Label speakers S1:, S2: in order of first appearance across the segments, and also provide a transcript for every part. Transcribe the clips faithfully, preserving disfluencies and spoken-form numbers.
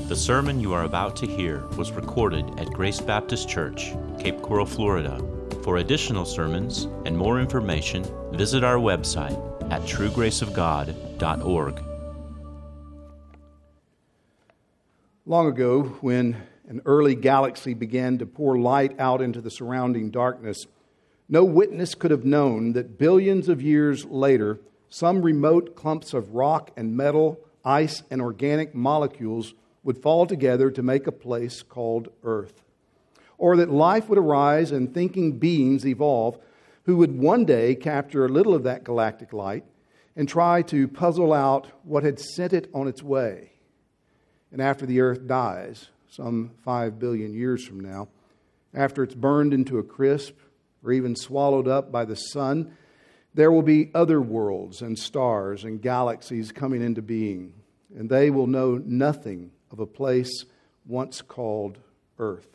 S1: The sermon you are about to hear was recorded at Grace Baptist Church, Cape Coral, Florida. For additional sermons and more information, visit our website at true grace of god dot org.
S2: Long ago, when an early galaxy began to pour light out into the surrounding darkness, no witness could have known that billions of years later, some remote clumps of rock and metal, ice and organic molecules would fall together to make a place called Earth. Or that life would arise and thinking beings evolve who would one day capture a little of that galactic light and try to puzzle out what had sent it on its way. And after the Earth dies, some five billion years from now, after it's burned into a crisp or even swallowed up by the sun, there will be other worlds and stars and galaxies coming into being, and they will know nothing of a place once called Earth.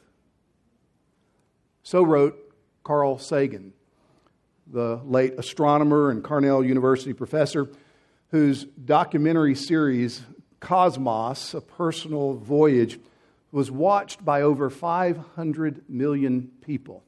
S2: So wrote Carl Sagan, the late astronomer and Cornell University professor, whose documentary series, Cosmos, A Personal Voyage, was watched by over five hundred million people.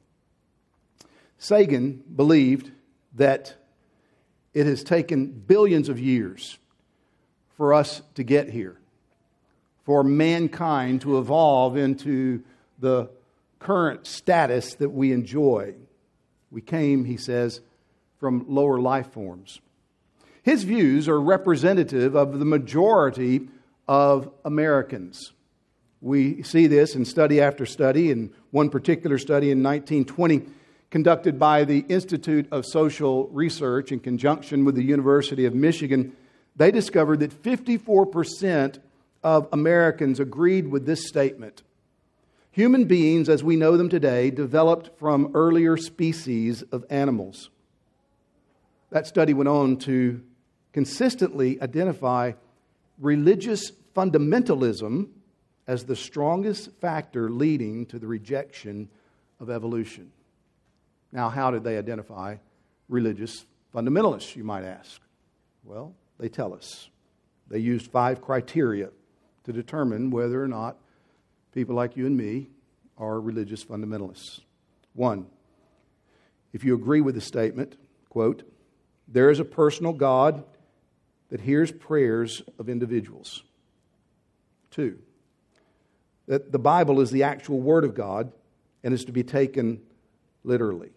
S2: Sagan believed that it has taken billions of years for us to get here, for mankind to evolve into the current status that we enjoy. We came, he says, from lower life forms. His views are representative of the majority of Americans. We see this in study after study. In one particular study in nineteen twenty, conducted by the Institute of Social Research in conjunction with the University of Michigan, they discovered that fifty-four percent of Americans agreed with this statement. Human beings, as we know them today, developed from earlier species of animals. That study went on to consistently identify religious fundamentalism as the strongest factor leading to the rejection of evolution. Now, how did they identify religious fundamentalists, you might ask? Well, they tell us. They used five criteria to determine whether or not people like you and me are religious fundamentalists. One, if you agree with the statement, quote, there is a personal God that hears prayers of individuals. Two, that the Bible is the actual Word of God and is to be taken literally.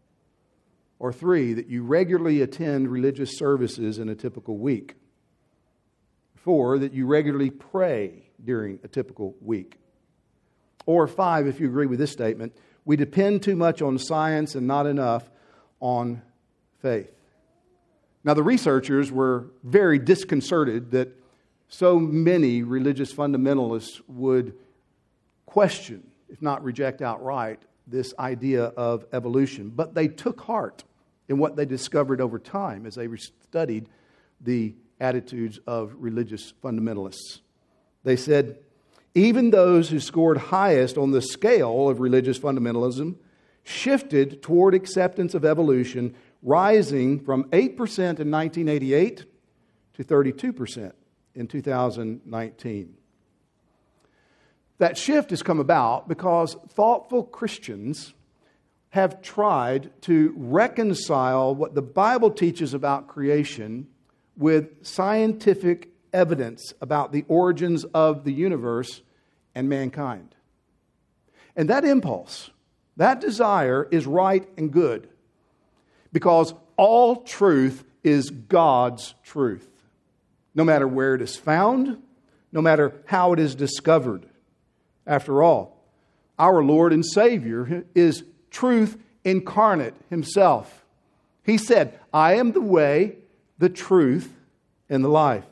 S2: Or three, that you regularly attend religious services in a typical week. Four, that you regularly pray during a typical week. Or five, if you agree with this statement, we depend too much on science and not enough on faith. Now, the researchers were very disconcerted that so many religious fundamentalists would question, if not reject outright, this idea of evolution. But they took heart in what they discovered over time as they studied the attitudes of religious fundamentalists. They said, even those who scored highest on the scale of religious fundamentalism shifted toward acceptance of evolution, rising from eight percent in nineteen eighty-eight to thirty-two percent in two thousand nineteen. That shift has come about because thoughtful Christians have tried to reconcile what the Bible teaches about creation with scientific evidence about the origins of the universe and mankind. And that impulse, that desire is right and good because all truth is God's truth, no matter where it is found, no matter how it is discovered. After all, our Lord and Savior is truth incarnate Himself. He said, I am the way, the truth, and the life.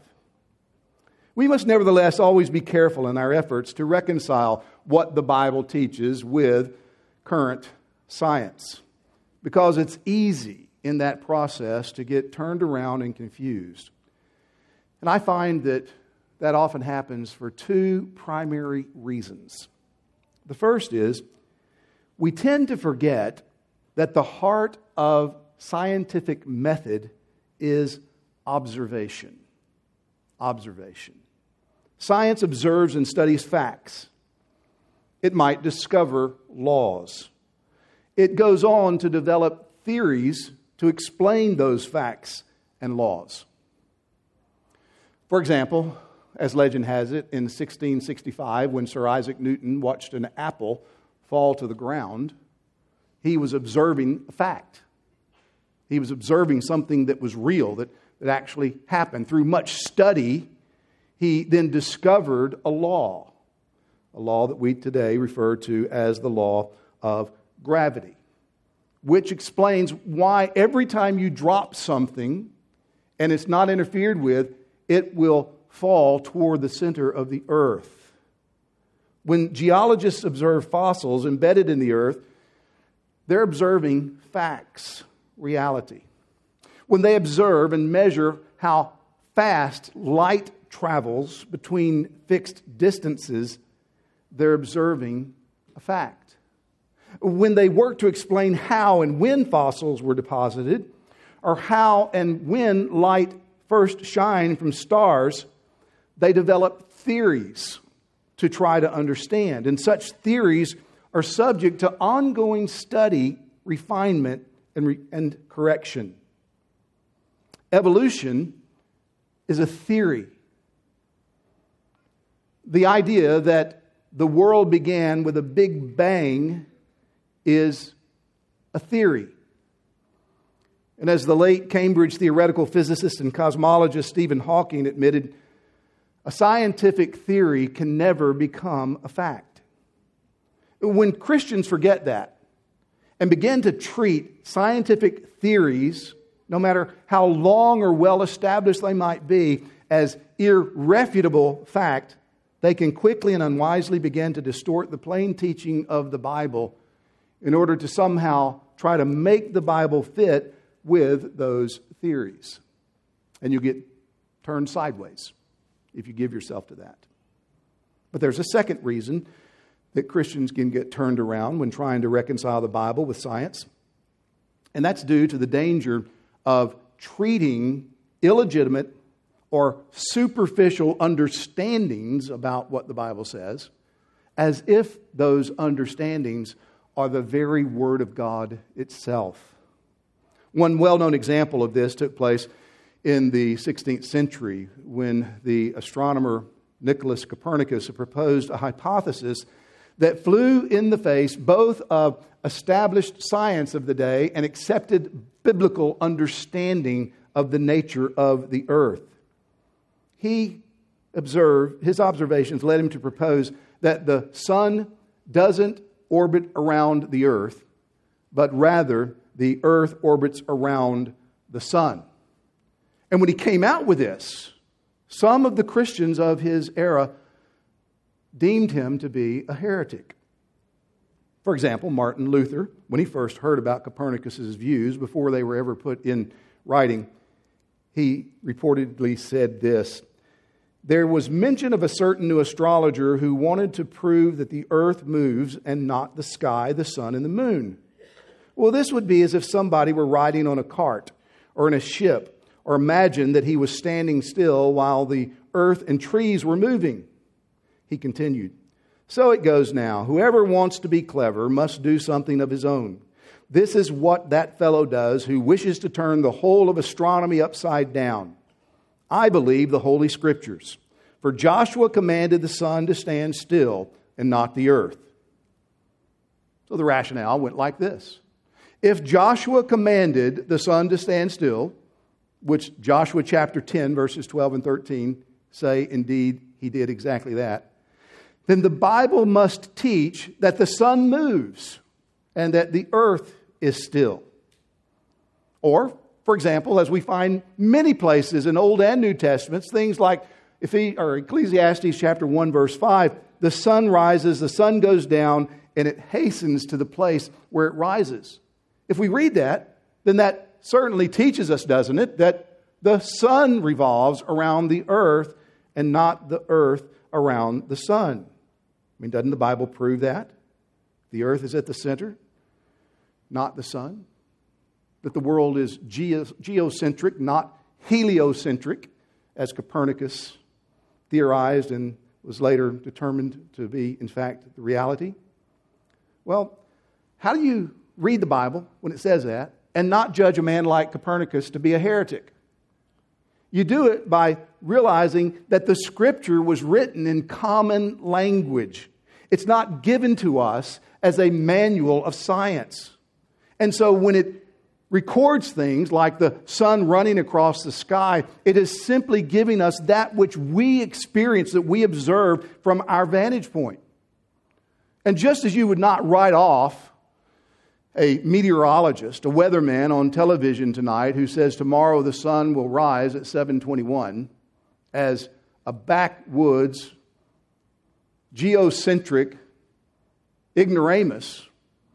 S2: We must nevertheless always be careful in our efforts to reconcile what the Bible teaches with current science, because it's easy in that process to get turned around and confused. And I find that that often happens for two primary reasons. The first is we tend to forget that the heart of scientific method is observation. Observation. Science observes and studies facts. It might discover laws. It goes on to develop theories to explain those facts and laws. For example, as legend has it, in sixteen sixty-five, when Sir Isaac Newton watched an apple fall to the ground, he was observing a fact. He was observing something that was real, that, that actually happened. Through much study, he then discovered a law, a law that we today refer to as the law of gravity, which explains why every time you drop something and it's not interfered with, it will fall toward the center of the earth. When geologists observe fossils embedded in the earth, they're observing facts, reality. When they observe and measure how fast light travels between fixed distances, they're observing a fact. When they work to explain how and when fossils were deposited, or how and when light first shined from stars, they develop theories to try to understand. And such theories are subject to ongoing study, refinement, and, re- and correction. Evolution is a theory. The idea that the world began with a big bang is a theory. And as the late Cambridge theoretical physicist and cosmologist Stephen Hawking admitted, a scientific theory can never become a fact. When Christians forget that and begin to treat scientific theories, no matter how long or well established they might be, as irrefutable fact, they can quickly and unwisely begin to distort the plain teaching of the Bible in order to somehow try to make the Bible fit with those theories. And you get turned sideways if you give yourself to that. But there's a second reason that Christians can get turned around when trying to reconcile the Bible with science. And that's due to the danger of treating illegitimate or superficial understandings about what the Bible says as if those understandings are the very Word of God itself. One well-known example of this took place in the sixteenth century when the astronomer Nicholas Copernicus proposed a hypothesis that flew in the face both of established science of the day and accepted biblical understanding of the nature of the earth. He observed, his observations led him to propose that the sun doesn't orbit around the earth, but rather the earth orbits around the sun. And when he came out with this, some of the Christians of his era deemed him to be a heretic. For example, Martin Luther, when he first heard about Copernicus's views before they were ever put in writing, he reportedly said this: "There was mention of a certain new astrologer who wanted to prove that the earth moves and not the sky, the sun, and the moon. Well, this would be as if somebody were riding on a cart or in a ship, or imagine that he was standing still while the earth and trees were moving." He continued, "So it goes now. Whoever wants to be clever must do something of his own. This is what that fellow does who wishes to turn the whole of astronomy upside down. I believe the Holy Scriptures. For Joshua commanded the sun to stand still and not the earth." So the rationale went like this. If Joshua commanded the sun to stand still, which Joshua chapter ten, verses twelve and thirteen say indeed he did exactly that, then the Bible must teach that the sun moves and that the earth is still. Or, for example, as we find many places in Old and New Testaments, things like or Ecclesiastes chapter one, verse five, the sun rises, the sun goes down, and it hastens to the place where it rises. If we read that, then that certainly teaches us, doesn't it, that the sun revolves around the earth and not the earth around the sun. I mean, doesn't the Bible prove that? The earth is at the center, not the sun. That the world is geo- geocentric, not heliocentric, as Copernicus theorized and was later determined to be, in fact, the reality? Well, how do you read the Bible when it says that and not judge a man like Copernicus to be a heretic? You do it by realizing that the Scripture was written in common language. It's not given to us as a manual of science. And so when it records things like the sun running across the sky, it is simply giving us that which we experience, that we observe from our vantage point. And just as you would not write off a meteorologist, a weatherman on television tonight who says tomorrow the sun will rise at seven twenty-one as a backwoods, geocentric ignoramus,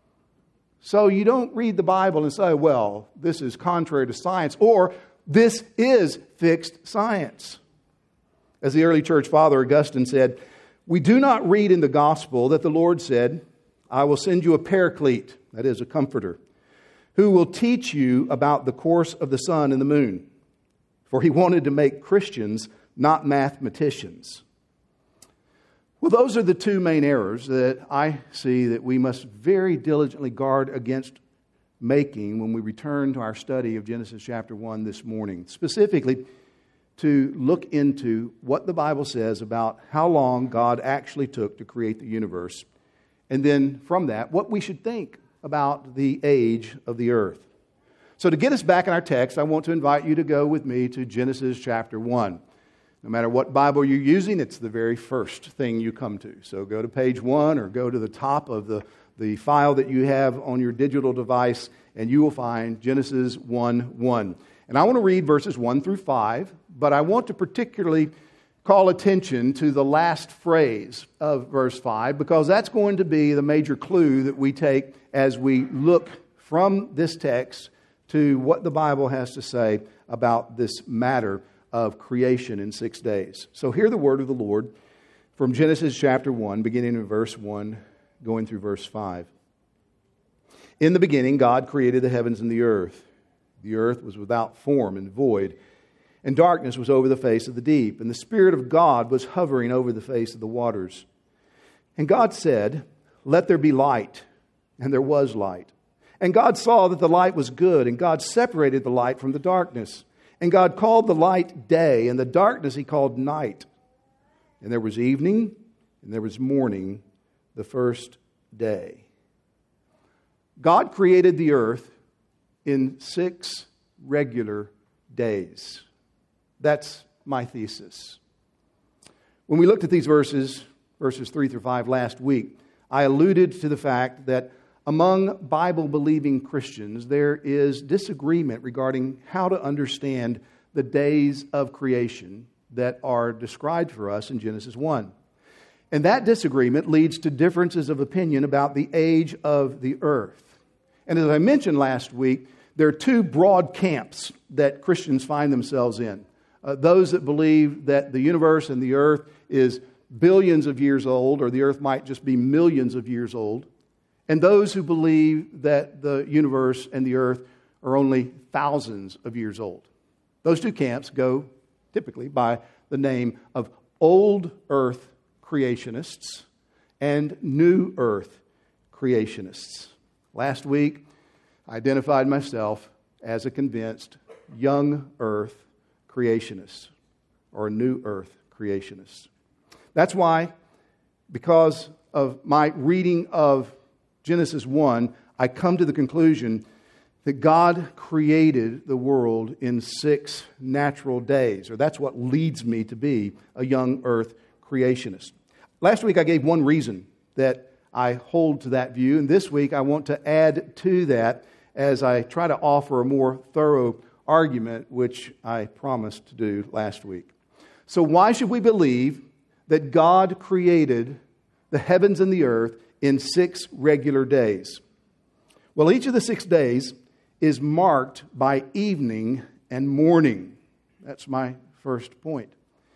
S2: so you don't read the Bible and say, well, this is contrary to science, or this is fixed science. As the early church father Augustine said, we do not read in the gospel that the Lord said, I will send you a paraclete, that is, a comforter, who will teach you about the course of the sun and the moon. For he wanted to make Christians, not mathematicians. Well, those are the two main errors that I see that we must very diligently guard against making when we return to our study of Genesis chapter one this morning. Specifically, to look into what the Bible says about how long God actually took to create the universe. And then from that, what we should think about the age of the earth. So to get us back in our text, I want to invite you to go with me to Genesis chapter one. No matter what Bible you're using, it's the very first thing you come to. So go to page one or go to the top of the, the file that you have on your digital device, and you will find Genesis one one. And I want to read verses one through five, but I want to particularly call attention to the last phrase of verse five, because that's going to be the major clue that we take as we look from this text to what the Bible has to say about this matter of creation in six days. So hear the word of the Lord from Genesis chapter one, beginning in verse one, going through verse five. In the beginning, God created the heavens and the earth. The earth was without form and void, and darkness was over the face of the deep, and the Spirit of God was hovering over the face of the waters. And God said, let there be light, and there was light. And God saw that the light was good, and God separated the light from the darkness. And God called the light day, and the darkness He called night. And there was evening, and there was morning, the first day. God created the earth in six regular days. That's my thesis. When we looked at these verses, verses three through five last week, I alluded to the fact that among Bible-believing Christians, there is disagreement regarding how to understand the days of creation that are described for us in Genesis one. And that disagreement leads to differences of opinion about the age of the earth. And as I mentioned last week, there are two broad camps that Christians find themselves in. Uh, those that believe that the universe and the earth is billions of years old, or the earth might just be millions of years old. And those who believe that the universe and the earth are only thousands of years old. Those two camps go typically by the name of old earth creationists and new earth creationists. Last week, I identified myself as a convinced young earth creationist, or a new earth creationist. That's why, because of my reading of Genesis one, I come to the conclusion that God created the world in six natural days, or that's what leads me to be a young earth creationist. Last week I gave one reason that I hold to that view, and this week I want to add to that as I try to offer a more thorough argument, which I promised to do last week. So why should we believe that God created the heavens and the earth in six regular days? Well, each of the six days is marked by evening and morning. That's my first point.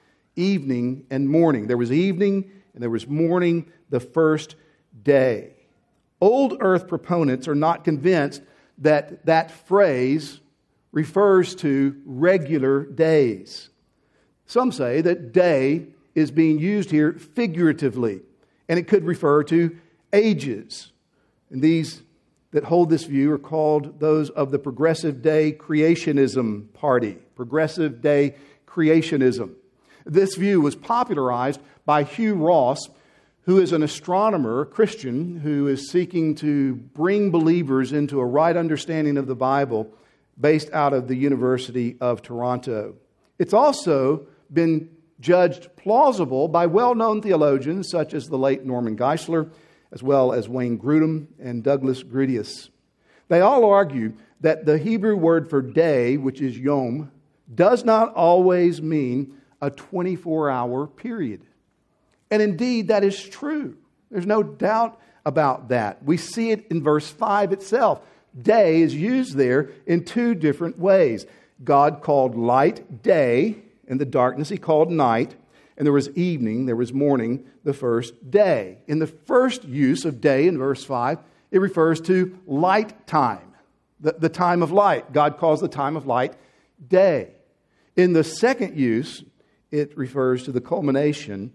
S2: Evening and morning. There was evening and there was morning the first day. Old earth proponents are not convinced that that phrase refers to regular days. Some say that day is being used here figuratively, and it could refer to ages. And these that hold this view are called those of the Progressive Day Creationism Party. Progressive Day Creationism. This view was popularized by Hugh Ross, who is an astronomer, a Christian, who is seeking to bring believers into a right understanding of the Bible based out of the University of Toronto. It's also been judged plausible by well-known theologians such as the late Norman Geisler, as well as Wayne Grudem and Douglas Grotius. They all argue that the Hebrew word for day, which is yom, does not always mean a twenty-four hour period. And indeed, that is true. There's no doubt about that. We see it in verse five itself. Day is used there in two different ways. God called light day, and the darkness He called night. And there was evening, there was morning, the first day. In the first use of day in verse five, it refers to light time, the, the time of light. God calls the time of light day. In the second use, it refers to the culmination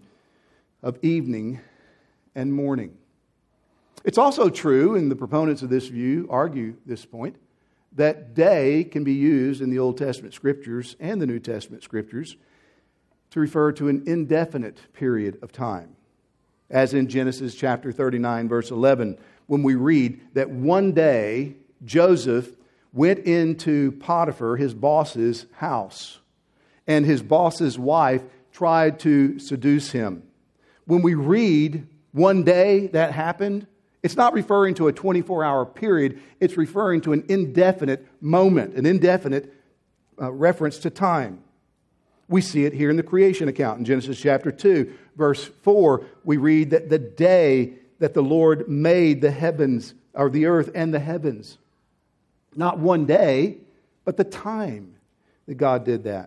S2: of evening and morning. It's also true, and the proponents of this view argue this point, that day can be used in the Old Testament Scriptures and the New Testament Scriptures to refer to an indefinite period of time. As in Genesis chapter thirty-nine, verse eleven, when we read that one day Joseph went into Potiphar, his boss's house, and his boss's wife tried to seduce him. When we read one day that happened, it's not referring to a twenty-four hour period. It's referring to an indefinite moment, an indefinite uh, reference to time. We see it here in the creation account. In Genesis chapter two, verse four, we read that the day that the Lord made the heavens, or the earth and the heavens. Not one day, but the time that God did that.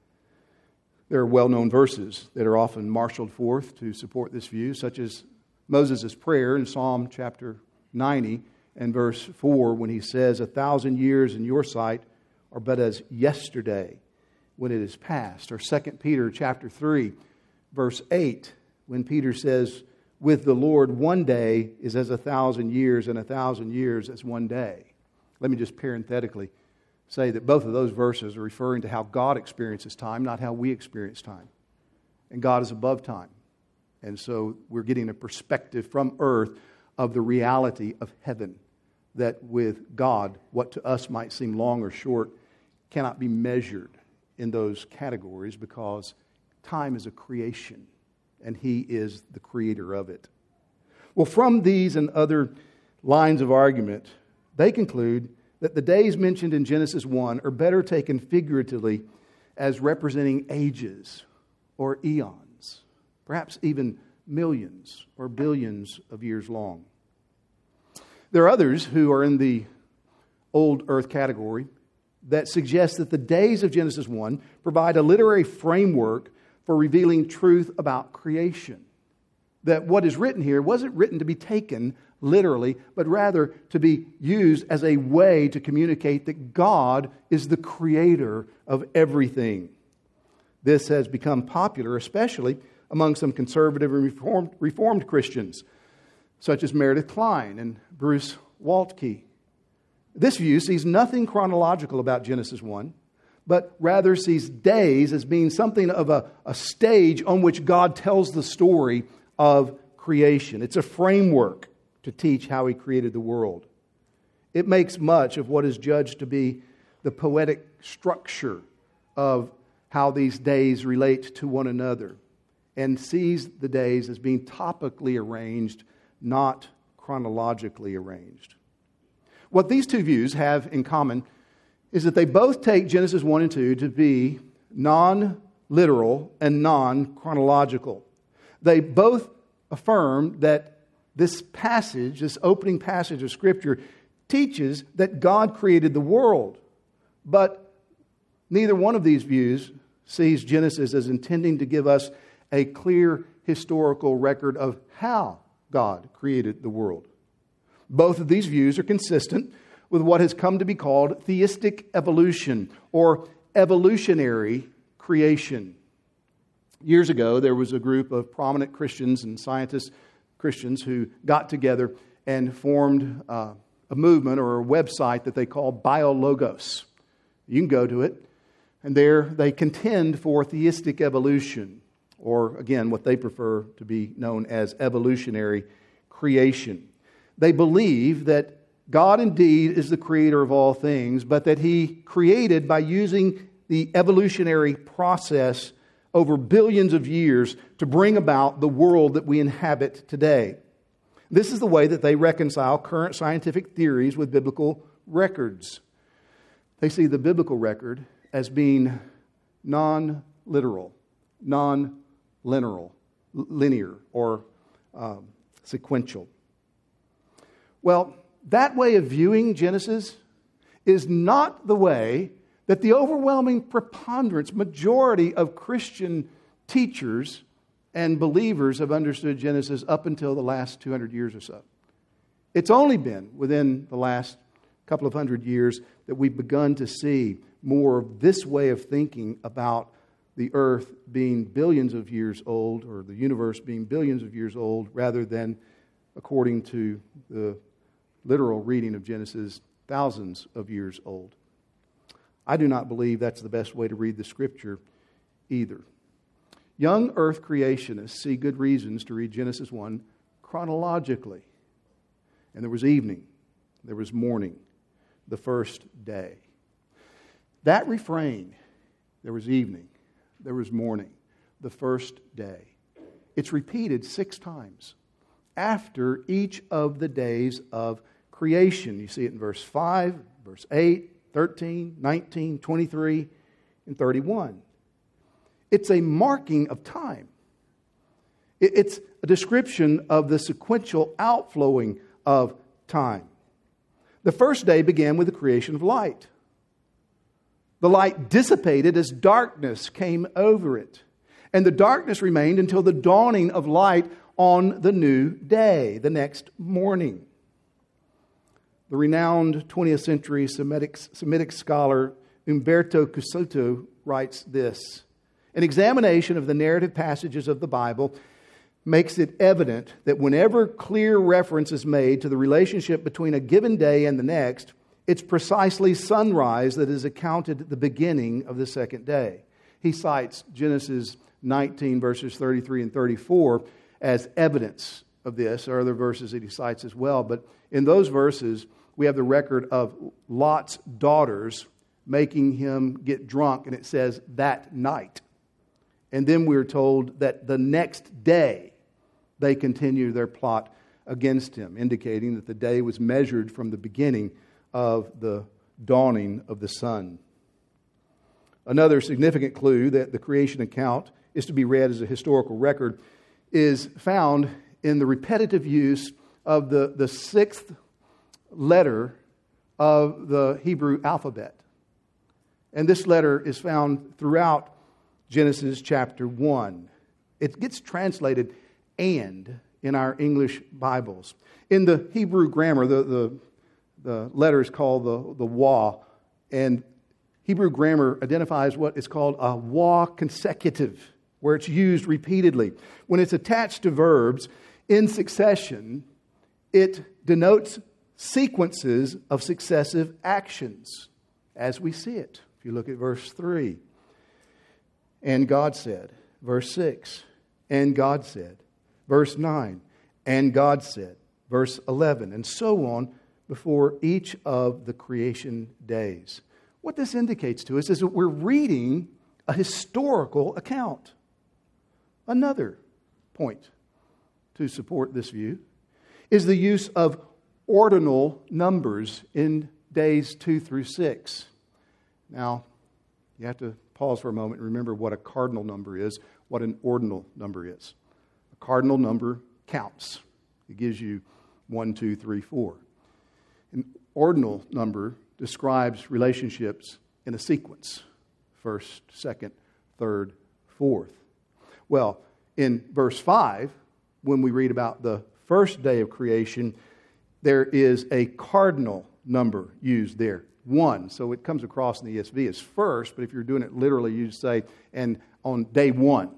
S2: There are well-known verses that are often marshaled forth to support this view, such as Moses' prayer in Psalm chapter ninety and verse four, when he says, "A thousand years in your sight are but as yesterday when it is past." Or Second Peter chapter three, verse eight, when Peter says, "With the Lord one day is as a thousand years, and a thousand years as one day." Let me just parenthetically say that both of those verses are referring to how God experiences time, not how we experience time. And God is above time. And so we're getting a perspective from earth of the reality of heaven, that with God, what to us might seem long or short cannot be measured in those categories, because time is a creation and He is the creator of it. Well, from these and other lines of argument, they conclude that the days mentioned in Genesis one are better taken figuratively as representing ages or eons, perhaps even millions or billions of years long. There are others who are in the old earth category that suggest that the days of Genesis one provide a literary framework for revealing truth about creation. That what is written here wasn't written to be taken literally, but rather to be used as a way to communicate that God is the creator of everything. This has become popular, especially among some conservative and reformed, reformed Christians, such as Meredith Kline and Bruce Waltke. This view sees nothing chronological about Genesis one, but rather sees days as being something of a, a stage on which God tells the story of creation. It's a framework to teach how He created the world. It makes much of what is judged to be the poetic structure of how these days relate to one another, and sees the days as being topically arranged, not chronologically arranged. What these two views have in common is that they both take Genesis one and two to be non-literal and non-chronological. They both affirm that this passage, this opening passage of Scripture, teaches that God created the world. But neither one of these views sees Genesis as intending to give us a clear historical record of how God created the world. Both of these views are consistent with what has come to be called theistic evolution or evolutionary creation. Years ago, there was a group of prominent Christians and scientists, Christians, who got together and formed uh, a movement or a website that they call BioLogos. You can go to it, and there they contend for theistic evolution, or again, what they prefer to be known as evolutionary creation. They believe that God indeed is the creator of all things, but that He created by using the evolutionary process over billions of years to bring about the world that we inhabit today. This is the way that they reconcile current scientific theories with biblical records. They see the biblical record as being non-literal, non-linear, linear, or um, sequential. Well, that way of viewing Genesis is not the way that the overwhelming preponderance, majority of Christian teachers and believers have understood Genesis up until the last two hundred years or so. It's only been within the last couple of hundred years that we've begun to see more of this way of thinking about the earth being billions of years old, or the universe being billions of years old, rather than, according to the literal reading of Genesis, thousands of years old. I do not believe that's the best way to read the Scripture either. Young earth creationists see good reasons to read Genesis one chronologically. And there was evening, there was morning, the first day. That refrain, there was evening, there was morning, the first day, it's repeated six times after each of the days of creation. You see it in verse five, verse eight, thirteen, nineteen, twenty-three, and thirty-one. It's a marking of time. It's a description of the sequential outflowing of time. The first day began with the creation of light. The light dissipated as darkness came over it. And the darkness remained until the dawning of light on the new day, the next morning. The renowned twentieth century Semitic, Semitic scholar Umberto Cusotto writes this: an examination of the narrative passages of the Bible makes it evident that whenever clear reference is made to the relationship between a given day and the next, it's precisely sunrise that is accounted the beginning of the second day. He cites Genesis nineteen, verses thirty-three and thirty-four as evidence of this. There are other verses that he cites as well, but in those verses, we have the record of Lot's daughters making him get drunk, and it says that night. And then we're told that the next day they continue their plot against him, indicating that the day was measured from the beginning of the dawning of the sun. Another significant clue that the creation account is to be read as a historical record is found in the repetitive use of the, the sixth letter of the Hebrew alphabet. And this letter is found throughout Genesis chapter one. It gets translated "and" in our English Bibles. In the Hebrew grammar, the, the, the letter is called the, the wa, and Hebrew grammar identifies what is called a wa consecutive, where it's used repeatedly. When it's attached to verbs in succession, it denotes sequences of successive actions, as we see it. If you look at verse three, and God said. Verse six, and God said. Verse nine, and God said. Verse eleven, and so on before each of the creation days. What this indicates to us is that we're reading a historical account. Another point to support this view is the use of ordinal numbers in days two through six. Now, you have to pause for a moment and remember what a cardinal number is, what an ordinal number is. A cardinal number counts. It gives you one, two, three, four. An ordinal number describes relationships in a sequence. First, second, third, fourth. Well, in verse five, when we read about the first day of creation, there is a cardinal number used there. One. So it comes across in the E S V as first, but if you're doing it literally, you say, and on day one,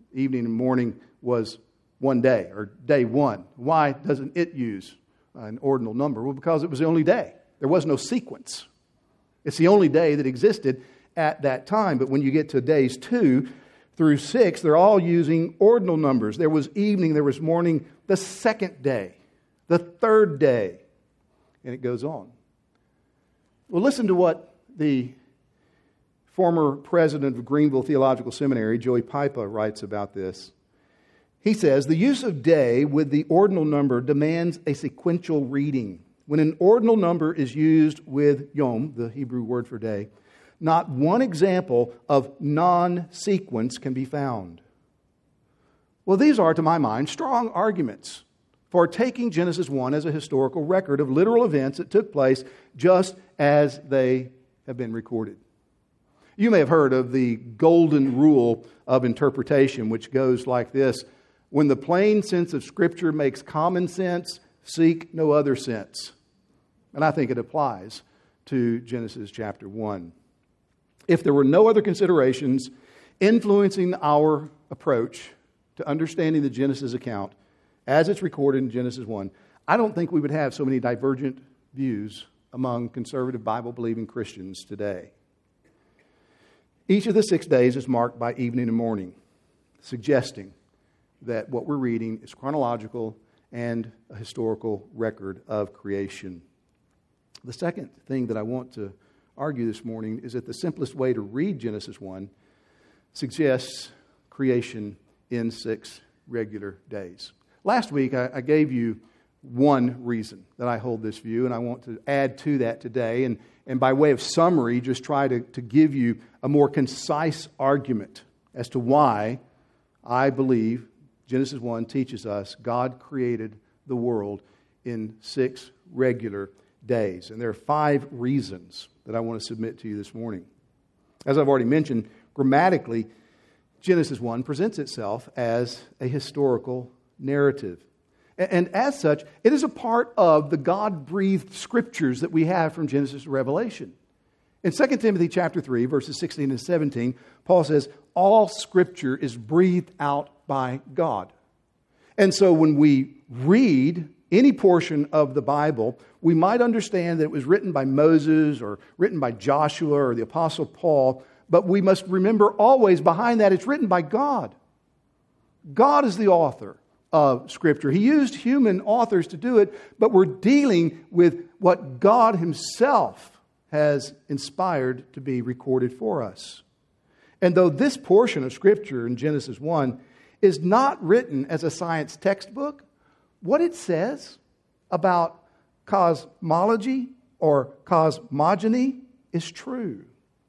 S2: evening and morning was one day, or day one. Why doesn't it use an ordinal number? Well, because it was the only day. There was no sequence. It's the only day that existed at that time. But when you get to days two through six, they're all using ordinal numbers. There was evening, there was morning, the second day, the third day, and it goes on. Well, listen to what the former president of Greenville Theological Seminary, Joey Pipa, writes about this. He says, the use of day with the ordinal number demands a sequential reading. When an ordinal number is used with yom, the Hebrew word for day, not one example of non-sequence can be found. Well, these are, to my mind, strong arguments for taking Genesis one as a historical record of literal events that took place just as they have been recorded. You may have heard of the golden rule of interpretation, which goes like this: when the plain sense of Scripture makes common sense, seek no other sense. And I think it applies to Genesis chapter one. If there were no other considerations influencing our approach to understanding the Genesis account as it's recorded in Genesis one, I don't think we would have so many divergent views among conservative Bible-believing Christians today. Each of the six days is marked by evening and morning, suggesting that what we're reading is chronological and a historical record of creation. The second thing that I want to argue this morning is that the simplest way to read Genesis one suggests creation in six regular days. Last week, I, I gave you one reason that I hold this view, and I want to add to that today, and, and by way of summary, just try to, to give you a more concise argument as to why I believe Genesis one teaches us God created the world in six regular days. And there are five reasons that I want to submit to you this morning. As I've already mentioned, grammatically, Genesis one presents itself as a historical narrative. And as such, it is a part of the God-breathed scriptures that we have from Genesis to Revelation. In Second Timothy chapter three, verses sixteen and seventeen, Paul says, all Scripture is breathed out by God. And so when we read any portion of the Bible, we might understand that it was written by Moses or written by Joshua or the Apostle Paul, but we must remember always behind that it's written by God. God is the author of Scripture. He used human authors to do it, but we're dealing with what God Himself has inspired to be recorded for us. And though this portion of Scripture in Genesis one is not written as a science textbook, what it says about cosmology or cosmogony is true.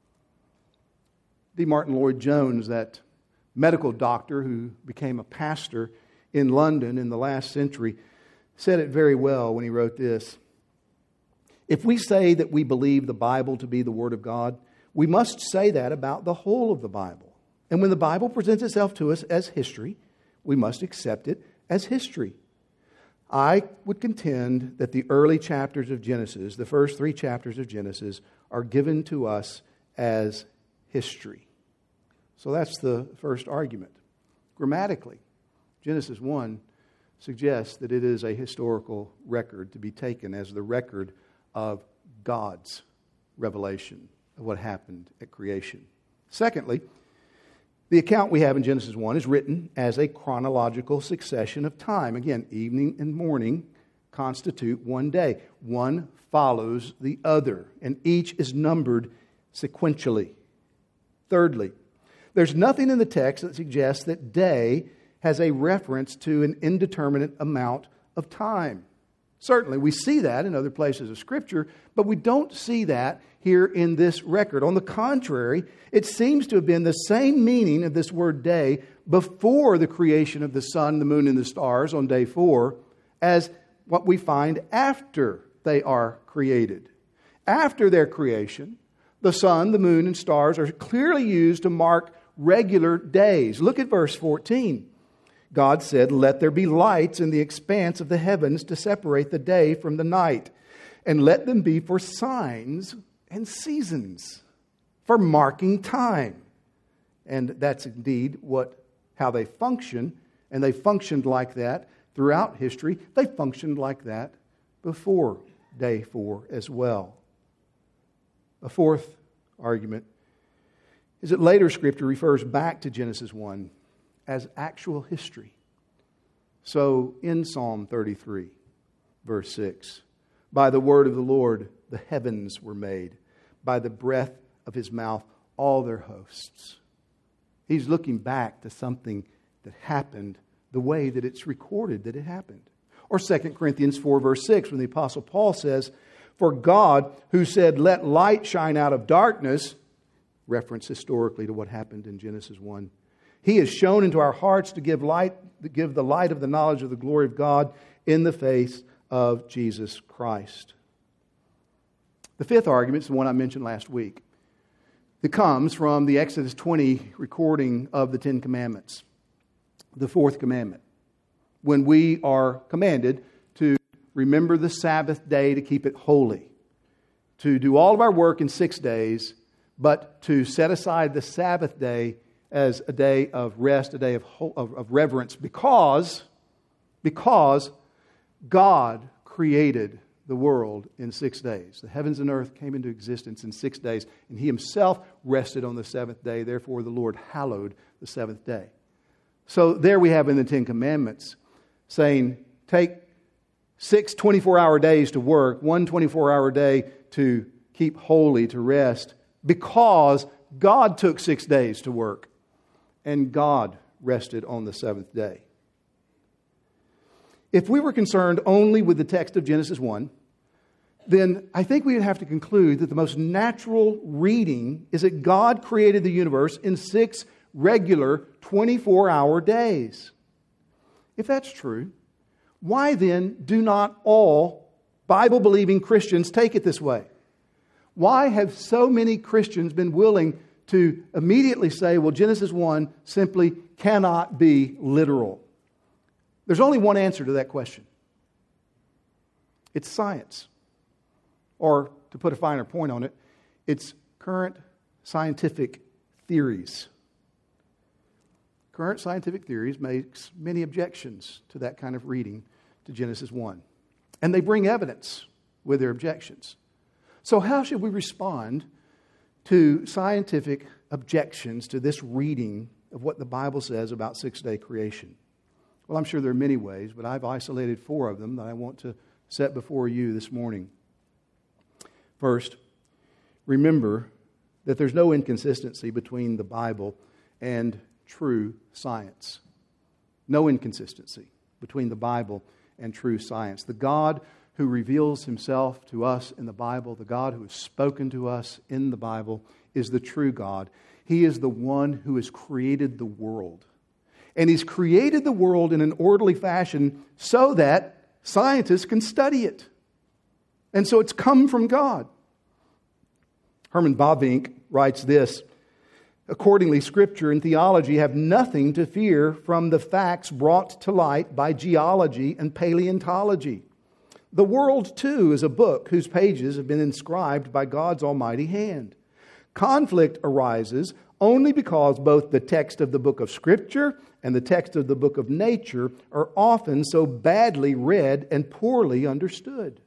S2: D. Martin Lloyd-Jones, that medical doctor who became a pastor in London in the last century, said it very well when he wrote this: if we say that we believe the Bible to be the Word of God, we must say that about the whole of the Bible. And when the Bible presents itself to us as history, we must accept it as history. I would contend that the early chapters of Genesis, the first three chapters of Genesis, are given to us as history. So that's the first argument. Grammatically, Genesis one suggests that it is a historical record to be taken as the record of God's revelation of what happened at creation. Secondly, the account we have in Genesis one is written as a chronological succession of time. Again, evening and morning constitute one day. One follows the other, and each is numbered sequentially. Thirdly, there's nothing in the text that suggests that day has a reference to an indeterminate amount of time. Certainly, we see that in other places of Scripture, but we don't see that here in this record. On the contrary, it seems to have been the same meaning of this word day before the creation of the sun, the moon, and the stars on day four as what we find after they are created. After their creation, the sun, the moon, and stars are clearly used to mark regular days. Look at verse fourteen. God said, "Let there be lights in the expanse of the heavens to separate the day from the night, and let them be for signs and seasons, for marking time." And that's indeed what how they function, and they functioned like that throughout history. They functioned like that before day four as well. A fourth argument is that later Scripture refers back to Genesis one as actual history. So in Psalm thirty-three, verse six, by the word of the Lord the heavens were made, by the breath of His mouth all their hosts. He's looking back to something that happened the way that it's recorded that it happened. Or Second Corinthians four, verse six, when the Apostle Paul says, for God, who said, let light shine out of darkness, reference historically to what happened in Genesis one, He has shown into our hearts to give light, to give the light of the knowledge of the glory of God in the face of Jesus Christ. The fifth argument is the one I mentioned last week. It comes from the Exodus twenty recording of the Ten Commandments. The fourth commandment, when we are commanded to remember the Sabbath day to keep it holy, to do all of our work in six days, but to set aside the Sabbath day as a day of rest, a day of, of, of reverence, because, because God created the world in six days. The heavens and earth came into existence in six days, and He Himself rested on the seventh day. Therefore, the Lord hallowed the seventh day. So there we have in the Ten Commandments saying, take six twenty-four hour days to work, one twenty-four hour day to keep holy, to rest, because God took six days to work, and God rested on the seventh day. If we were concerned only with the text of Genesis one, then I think we would have to conclude that the most natural reading is that God created the universe in six regular twenty-four hour days. If that's true, why then do not all Bible-believing Christians take it this way? Why have so many Christians been willing to immediately say, well, Genesis one simply cannot be literal? There's only one answer to that question. It's science. Or, to put a finer point on it, it's current scientific theories. Current scientific theories makes many objections to that kind of reading to Genesis one. And they bring evidence with their objections. So how should we respond to scientific objections to this reading of what the Bible says about six-day creation? Well, I'm sure there are many ways, but I've isolated four of them that I want to set before you this morning. First, remember that there's no inconsistency between the Bible and true science. No inconsistency between the Bible and true science. The God who reveals Himself to us in the Bible, the God who has spoken to us in the Bible, is the true God. He is the one who has created the world. And He's created the world in an orderly fashion so that scientists can study it. And so it's come from God. Herman Bavinck writes this, accordingly, Scripture and theology have nothing to fear from the facts brought to light by geology and paleontology. The world, too, is a book whose pages have been inscribed by God's almighty hand. Conflict arises only because both the text of the book of Scripture and the text of the book of nature are often so badly read and poorly understood.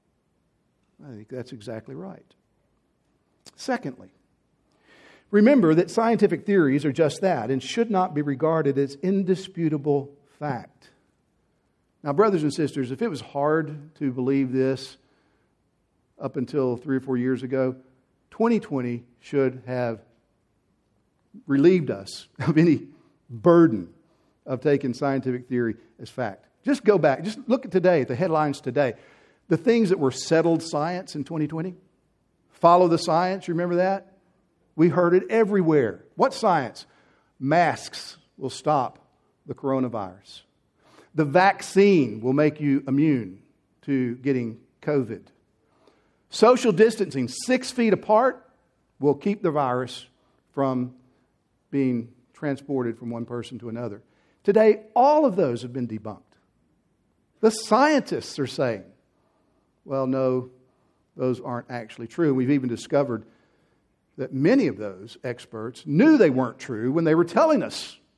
S2: I think that's exactly right. Secondly, remember that scientific theories are just that and should not be regarded as indisputable fact. Now, brothers and sisters, if it was hard to believe this up until three or four years ago, twenty twenty should have relieved us of any burden of taking scientific theory as fact. Just go back. Just look at today, at the headlines today. The things that were settled science in twenty twenty. Follow the science, you remember that? We heard it everywhere. What science? Masks will stop the coronavirus. The vaccine will make you immune to getting COVID. Social distancing, six feet apart, will keep the virus from being transported from one person to another. Today, all of those have been debunked. The scientists are saying, well, no, those aren't actually true. We've even discovered that many of those experts knew they weren't true when they were telling us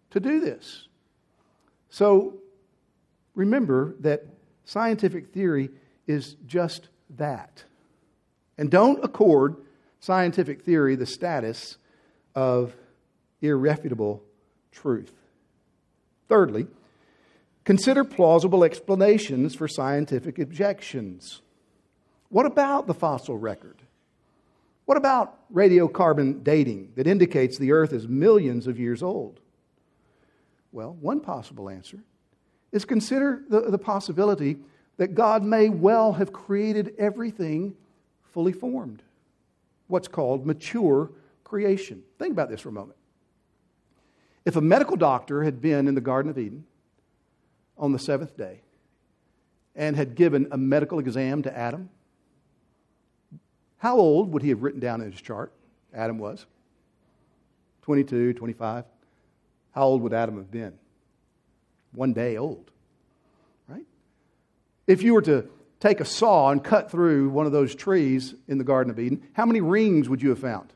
S2: to do this. So remember that scientific theory is just that. And don't accord scientific theory the status of irrefutable truth. Thirdly, consider plausible explanations for scientific objections. What about the fossil record? What about radiocarbon dating that indicates the Earth is millions of years old? Well, one possible answer is consider the, the possibility that God may well have created everything fully formed. What's called mature creation. Think about this for a moment. If a medical doctor had been in the Garden of Eden on the seventh day and had given a medical exam to Adam, how old would he have written down in his chart Adam was? twenty-two, twenty-five. How old would Adam have been? One day old, right? If you were to take a saw and cut through one of those trees in the Garden of Eden, how many rings would you have found?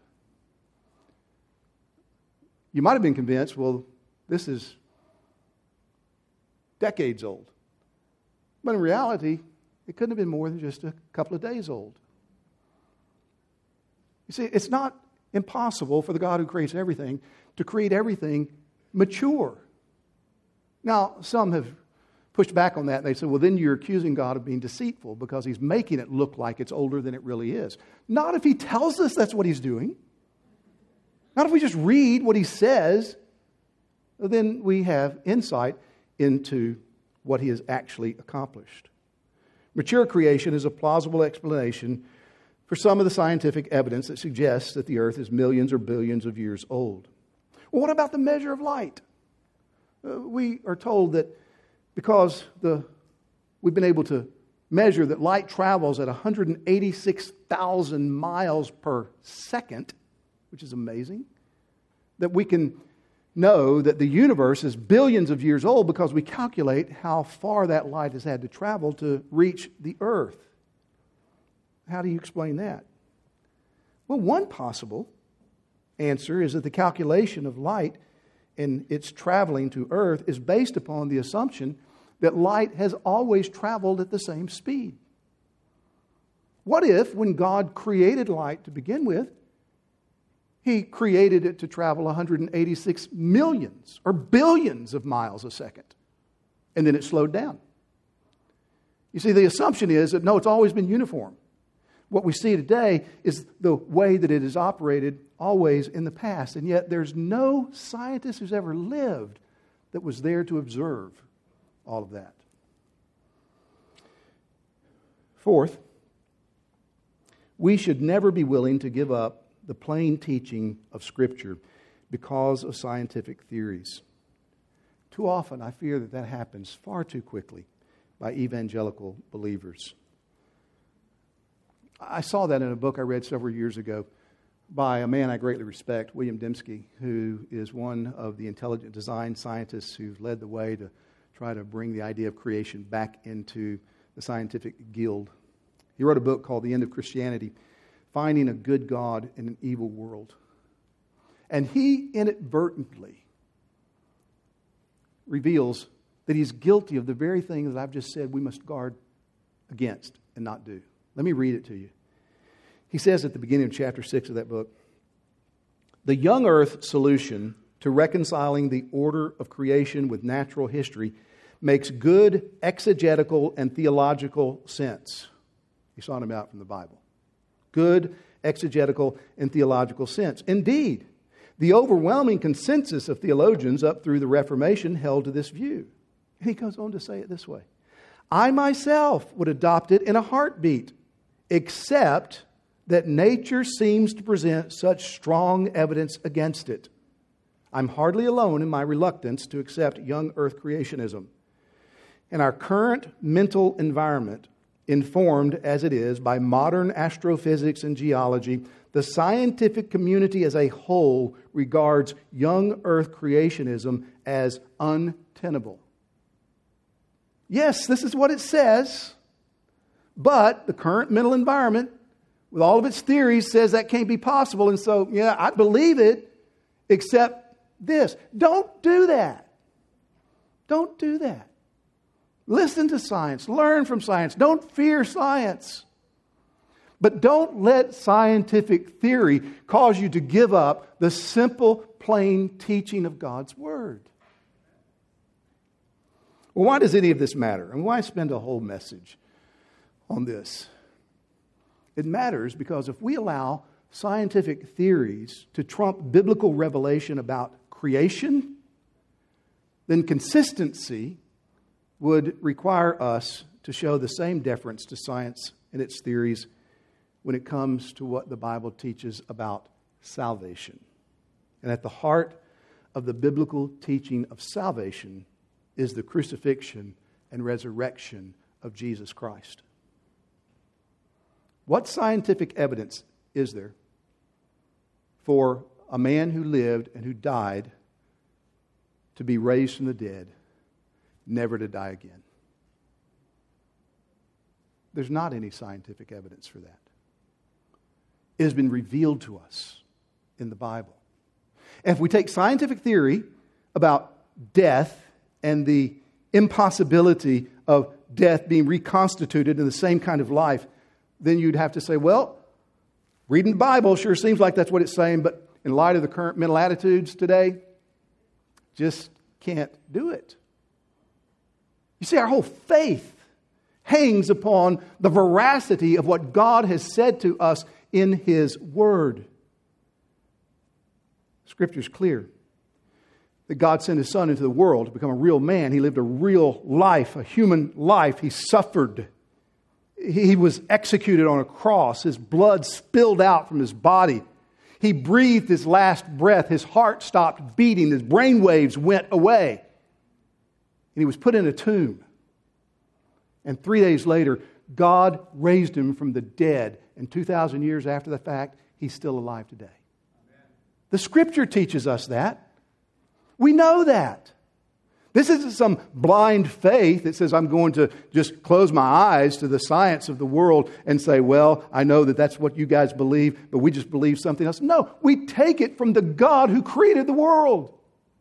S2: You might have been convinced, well, this is decades old. But in reality, it couldn't have been more than just a couple of days old. You see, it's not impossible for the God who creates everything to create everything mature. Now, some have pushed back on that, and they said, well, then you're accusing God of being deceitful because He's making it look like it's older than it really is. Not if He tells us that's what He's doing. Not if we just read what He says. Then we have insight into what He has actually accomplished. Mature creation is a plausible explanation for some of the scientific evidence that suggests that the Earth is millions or billions of years old. Well, what about the measure of light? Uh, we are told that because the we've been able to measure that light travels at one hundred eighty-six thousand miles per second, which is amazing, that we can know that the universe is billions of years old because we calculate how far that light has had to travel to reach the Earth. How do you explain that? Well, one possible answer is that the calculation of light and its traveling to Earth is based upon the assumption that light has always traveled at the same speed. What if, when God created light to begin with, He created it to travel one hundred eighty-six millions or billions of miles a second, and then it slowed down? You see, the assumption is that, no, it's always been uniform. What we see today is the way that it has operated always in the past. And yet there's no scientist who's ever lived that was there to observe all of that. Fourth, we should never be willing to give up the plain teaching of Scripture because of scientific theories. Too often I fear that that happens far too quickly by evangelical believers. I saw that in a book I read several years ago by a man I greatly respect, William Dembski, who is one of the intelligent design scientists who've led the way to try to bring the idea of creation back into the scientific guild. He wrote a book called The End of Christianity, Finding a Good God in an Evil World. And he inadvertently reveals that he's guilty of the very thing that I've just said we must guard against and not do. Let me read it to you. He says at the beginning of chapter six of that book, the young earth solution to reconciling the order of creation with natural history makes good exegetical and theological sense. He's talking about from the Bible. Good exegetical and theological sense. Indeed, the overwhelming consensus of theologians up through the Reformation held to this view. And he goes on to say it this way. I myself would adopt it in a heartbeat, except that nature seems to present such strong evidence against it. I'm hardly alone in my reluctance to accept young earth creationism. In our current mental environment, informed as it is by modern astrophysics and geology, the scientific community as a whole regards young earth creationism as untenable. Yes, this is what it says, but the current mental environment, with all of its theories, says that can't be possible. And so, yeah, I believe it, except this. Don't do that. Don't do that. Listen to science. Learn from science. Don't fear science. But don't let scientific theory cause you to give up the simple, plain teaching of God's Word. Well, why does any of this matter? And why spend a whole message on this? It matters because if we allow scientific theories to trump biblical revelation about creation, then consistency would require us to show the same deference to science and its theories when it comes to what the Bible teaches about salvation. And at the heart of the biblical teaching of salvation is the crucifixion and resurrection of Jesus Christ. What scientific evidence is there for a man who lived and who died to be raised from the dead, never to die again? There's not any scientific evidence for that. It has been revealed to us in the Bible. And if we take scientific theory about death and the impossibility of death being reconstituted in the same kind of life, then you'd have to say, well, reading the Bible sure seems like that's what it's saying, but in light of the current mental attitudes today, just can't do it. You see, our whole faith hangs upon the veracity of what God has said to us in His Word. Scripture is clear that God sent His Son into the world to become a real man. He lived a real life, a human life. He suffered. He was executed on a cross. His blood spilled out from His body. He breathed His last breath. His heart stopped beating. His brain waves went away. And He was put in a tomb. And three days later, God raised Him from the dead. And two thousand years after the fact, He's still alive today. Amen. The Scripture teaches us that. We know that. This isn't some blind faith that says I'm going to just close my eyes to the science of the world and say, well, I know that that's what you guys believe, but we just believe something else. No, we take it from the God who created the world.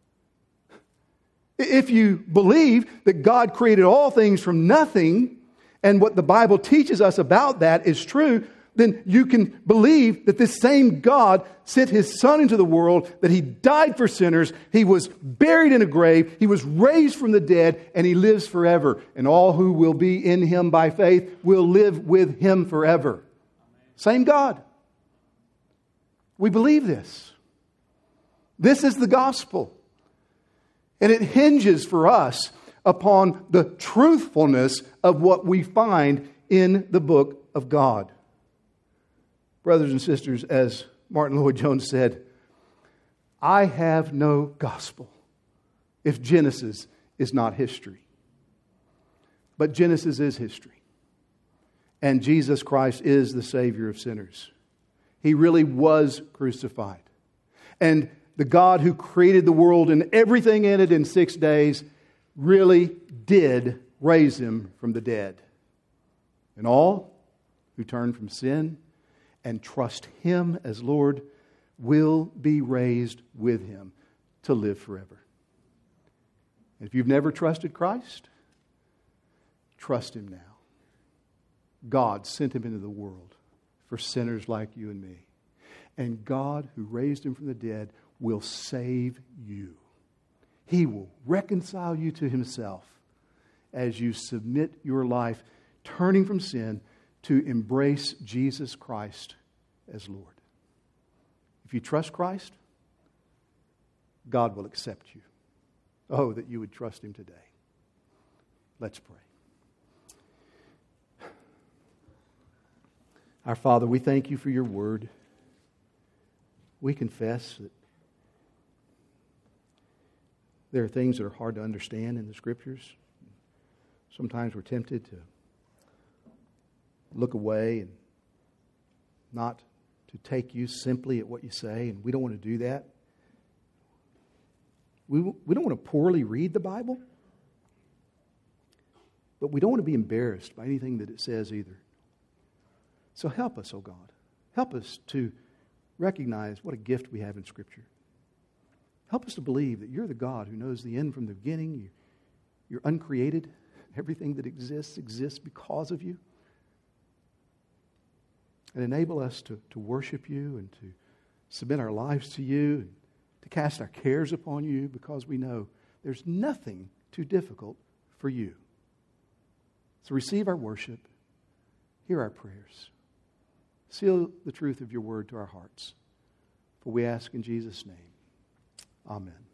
S2: If you believe that God created all things from nothing, and what the Bible teaches us about that is true, then you can believe that this same God sent His Son into the world, that He died for sinners, He was buried in a grave, He was raised from the dead, and He lives forever. And all who will be in Him by faith will live with Him forever. Amen. Same God. We believe this. This is the gospel. And it hinges for us upon the truthfulness of what we find in the book of God. Brothers and sisters, as Martin Lloyd-Jones said, I have no gospel if Genesis is not history. But Genesis is history. And Jesus Christ is the Savior of sinners. He really was crucified. And the God who created the world and everything in it in six days really did raise Him from the dead. And all who turn from sin and trust Him as Lord will be raised with Him to live forever. And if you've never trusted Christ, trust Him now. God sent Him into the world for sinners like you and me. And God, who raised Him from the dead, will save you. He will reconcile you to Himself as you submit your life, turning from sin to embrace Jesus Christ as Lord. If you trust Christ, God will accept you. Oh, that you would trust Him today. Let's pray. Our Father, we thank You for Your word. We confess that there are things that are hard to understand in the Scriptures. Sometimes we're tempted to look away and not to take You simply at what You say, and we don't want to do that. We, we don't want to poorly read the Bible, but we don't want to be embarrassed by anything that it says either. So help us, oh God. Help us to recognize what a gift we have in Scripture. Help us to believe that you're the God who knows the end from the beginning. You, you're uncreated. Everything that exists exists because of you. And enable us to, to worship you and to submit our lives to you and to cast our cares upon you, because we know there's nothing too difficult for you. So receive our worship. Hear our prayers. Seal the truth of your word to our hearts. For we ask in Jesus' name. Amen.